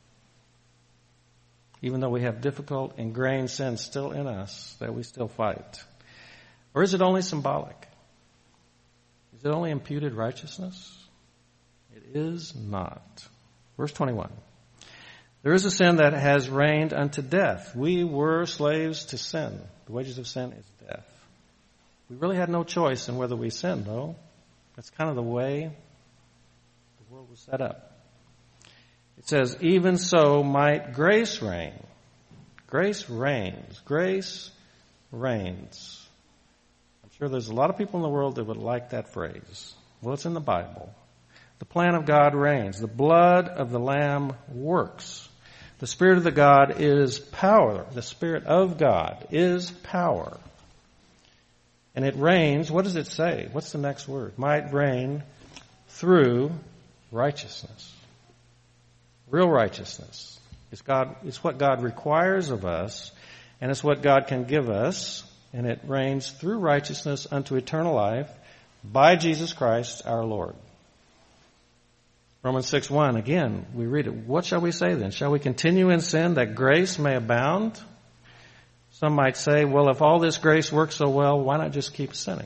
Even though we have difficult, ingrained sins still in us that we still fight. Or is it only symbolic? Is it only imputed righteousness? It is not. Verse 21. There is a sin that has reigned unto death. We were slaves to sin. The wages of sin is death. We really had no choice in whether we sinned, though. That's kind of the way the world was set up. It says, even so might grace reign. Grace reigns. Grace reigns. I'm sure there's a lot of people in the world that would like that phrase. Well, it's in the Bible. The plan of God reigns. The blood of the Lamb works. The Spirit of the God is power. The Spirit of God is power. And it reigns. What does it say? What's the next word? Might reign through righteousness. Real righteousness. It's what God requires of us, and it's what God can give us, and it reigns through righteousness unto eternal life by Jesus Christ our Lord. Romans 6:1, again, we read it. What shall we say then? Shall we continue in sin that grace may abound? Some might say, well, if all this grace works so well, why not just keep sinning?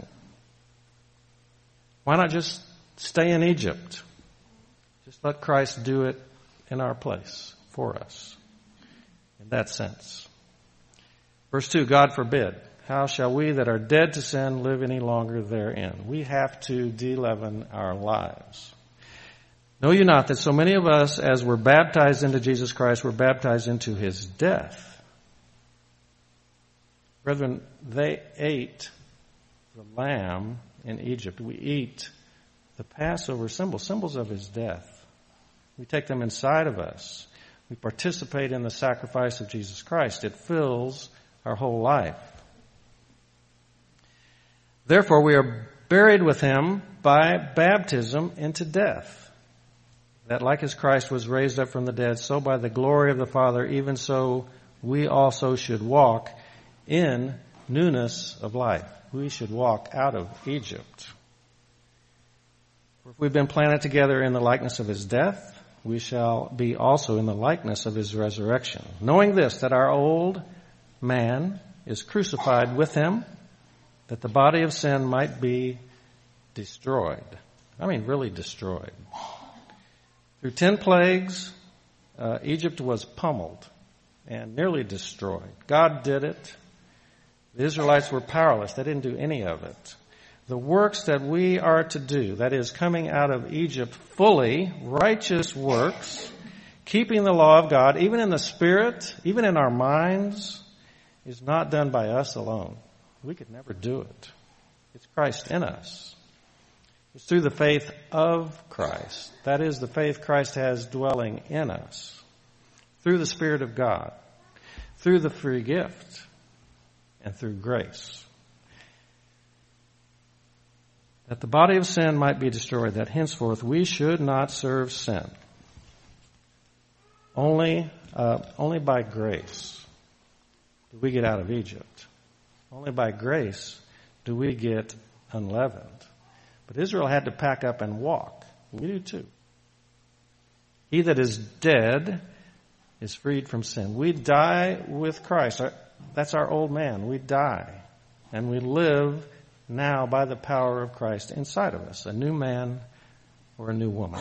Why not just stay in Egypt? Just let Christ do it in our place for us. In that sense. Verse 2, God forbid. How shall we that are dead to sin live any longer therein? We have to de-leaven our lives. Know you not that so many of us, as were baptized into Jesus Christ, were baptized into His death? Brethren, they ate the lamb in Egypt. We eat the Passover symbols of His death. We take them inside of us. We participate in the sacrifice of Jesus Christ. It fills our whole life. Therefore, we are buried with Him by baptism into death. That like as Christ was raised up from the dead, so by the glory of the Father, even so we also should walk in newness of life. We should walk out of Egypt. For if we've been planted together in the likeness of His death, we shall be also in the likeness of His resurrection. Knowing this, that our old man is crucified with Him, that the body of sin might be destroyed. I mean, really destroyed. Through 10 plagues, Egypt was pummeled and nearly destroyed. God did it. The Israelites were powerless. They didn't do any of it. The works that we are to do, that is, coming out of Egypt fully, righteous works, keeping the law of God, even in the Spirit, even in our minds, is not done by us alone. We could never do it. It's Christ in us. It's through the faith of Christ. That is, the faith Christ has dwelling in us. Through the Spirit of God. Through the free gift. And through grace. That the body of sin might be destroyed, that henceforth we should not serve sin. Only by grace do we get out of Egypt. Only by grace do we get unleavened. But Israel had to pack up and walk. We do too. He that is dead is freed from sin. We die with Christ. That's our old man. We die. And we live now by the power of Christ inside of us. A new man or a new woman.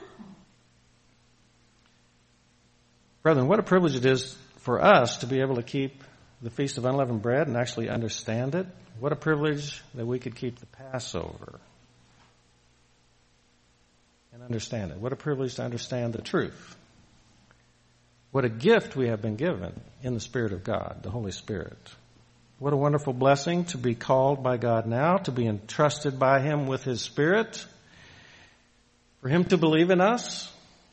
Brethren, what a privilege it is for us to be able to keep the Feast of Unleavened Bread and actually understand it. What a privilege that we could keep the Passover. and understand it. What a privilege to understand the truth. What a gift we have been given in the Spirit of God, the Holy Spirit. What a wonderful blessing to be called by God now, to be entrusted by Him with His Spirit, for Him to believe in us,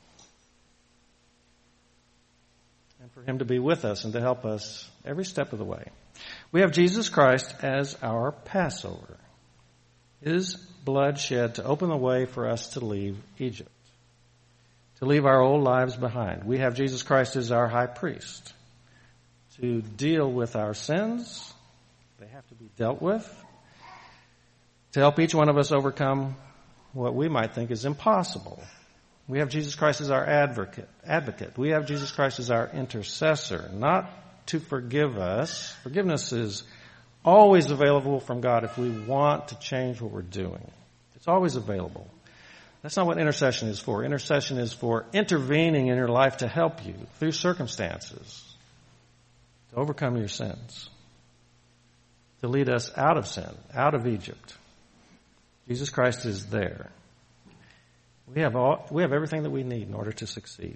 and for Him to be with us and to help us every step of the way. We have Jesus Christ as our Passover. His blood shed to open the way for us to leave Egypt, to leave our old lives behind. We have Jesus Christ as our high priest to deal with our sins. They have to be dealt with, to help each one of us overcome what we might think is impossible. We have Jesus Christ as our advocate. We have Jesus Christ as our intercessor, not to forgive us. Forgiveness is always available from God if we want to change what we're doing. It's always available. That's not what intercession is for. Intercession is for intervening in your life to help you through circumstances, to overcome your sins, to lead us out of sin, out of Egypt. Jesus Christ is there. We have everything that we need in order to succeed.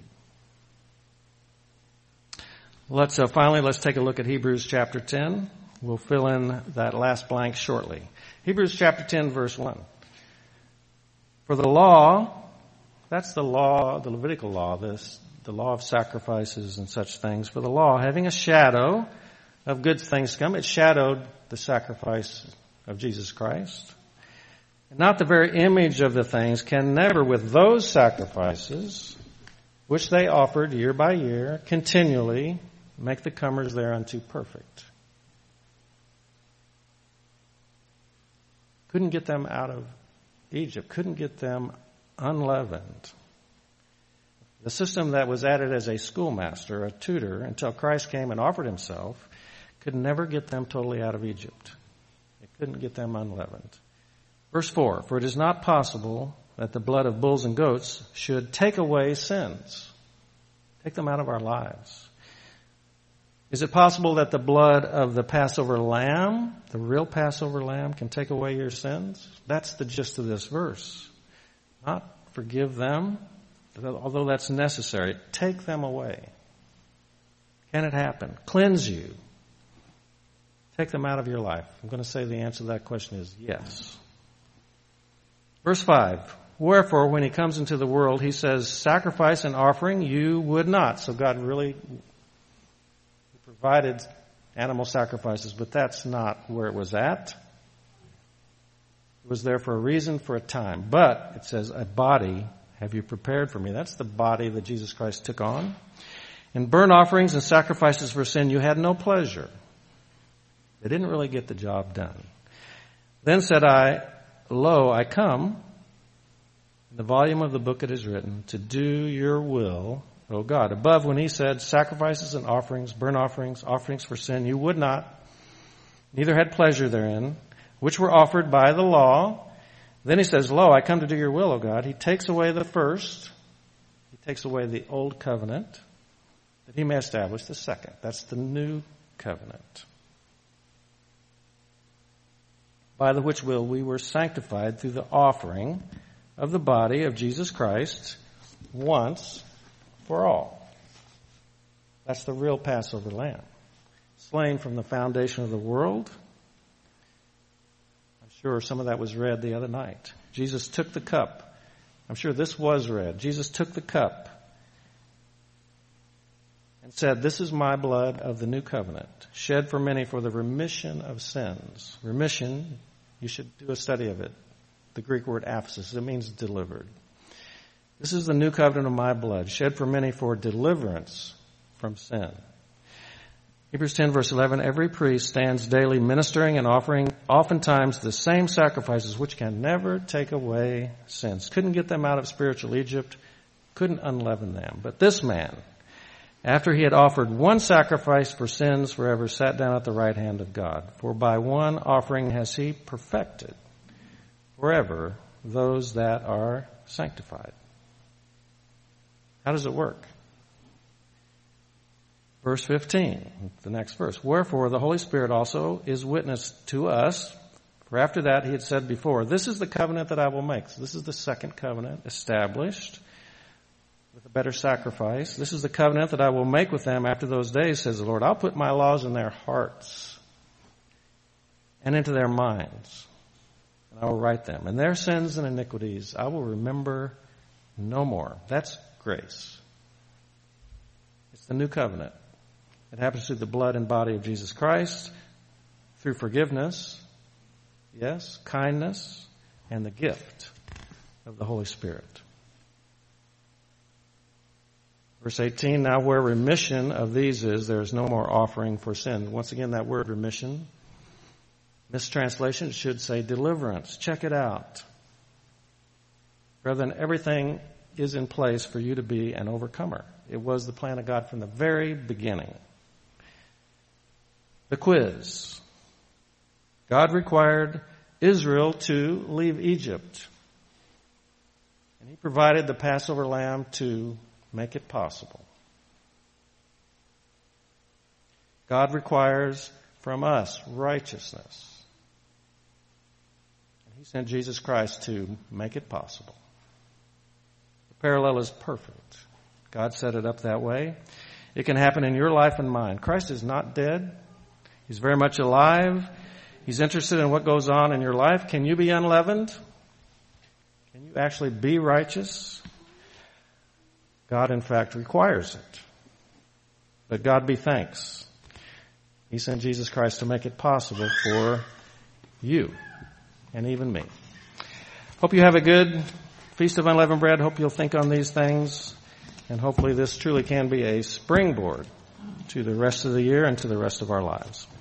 Let's take a look at Hebrews chapter 10. We'll fill in that last blank shortly. Hebrews chapter 10, verse 1. For the law, that's the law, the Levitical law, the law of sacrifices and such things. For the law, having a shadow of good things to come, it shadowed the sacrifice of Jesus Christ. And not the very image of the things, can never with those sacrifices, which they offered year by year, continually make the comers thereunto perfect. Couldn't get them out of Egypt, couldn't get them unleavened. The system that was added as a schoolmaster, a tutor, until Christ came and offered Himself, could never get them totally out of Egypt. It couldn't get them unleavened. Verse 4, for it is not possible that the blood of bulls and goats should take away sins, take them out of our lives. Is it possible that the blood of the Passover lamb, the real Passover lamb, can take away your sins? That's the gist of this verse. Not forgive them, although that's necessary. Take them away. Can it happen? Cleanse you. Take them out of your life. I'm going to say the answer to that question is yes. Verse 5, wherefore when He comes into the world, He says, sacrifice and offering you would not. So God really provided animal sacrifices, but that's not where it was at. It was there for a reason, for a time. But it says, a body have you prepared for me. That's the body that Jesus Christ took on. In burnt offerings and sacrifices for sin, you had no pleasure. They didn't really get the job done. Then said I, lo, I come. In the volume of the book it is written, to do your will, O God. Above, when He said, sacrifices and offerings, burnt offerings, offerings for sin, you would not, neither had pleasure therein, which were offered by the law. Then He says, lo, I come to do your will, O God. He takes away the first. He takes away the old covenant, that He may establish the second. That's the new covenant. By the which will we were sanctified through the offering of the body of Jesus Christ once for all. That's the real Passover lamb. Slain from the foundation of the world. I'm sure some of that was read the other night. Jesus took the cup. I'm sure this was read. Jesus took the cup and said, this is my blood of the new covenant, shed for many for the remission of sins. Remission, you should do a study of it. The Greek word aphesis, it means delivered. This is the new covenant of my blood, shed for many for deliverance from sin. Hebrews 10 verse 11, every priest stands daily ministering and offering oftentimes the same sacrifices which can never take away sins. Couldn't get them out of spiritual Egypt, couldn't unleaven them. But this man, after he had offered one sacrifice for sins forever, sat down at the right hand of God. For by one offering has He perfected forever those that are sanctified. How does it work? Verse 15, the next verse. Wherefore the Holy Spirit also is witness to us, For after that he had said before, this is the covenant that I will make. So this is the second covenant established with a better sacrifice. This is the covenant that I will make with them after those days, says the Lord. I'll put my laws in their hearts and into their minds, and I will write them. And their sins and iniquities I will remember no more. That's grace. It's the new covenant. It happens through the blood and body of Jesus Christ, through forgiveness, yes, kindness, and the gift of the Holy Spirit. Verse 18, now where remission of these is, there is no more offering for sin. Once again, that word remission, mistranslation, should say deliverance. Check it out. Rather than everything is in place for you to be an overcomer. It was the plan of God from the very beginning. The quiz. God required Israel to leave Egypt. And he provided the Passover lamb to make it possible. God requires from us righteousness. And he sent Jesus Christ to make it possible. The parallel is perfect. God set it up that way. It can happen in your life and mine. Christ is not dead. He's very much alive. He's interested in what goes on in your life. Can you be unleavened? Can you actually be righteous? God, in fact, requires it. But God be thanks. He sent Jesus Christ to make it possible for you and even me. Hope you have a good Feast of Unleavened Bread. Hope you'll think on these things. And hopefully this truly can be a springboard to the rest of the year and to the rest of our lives.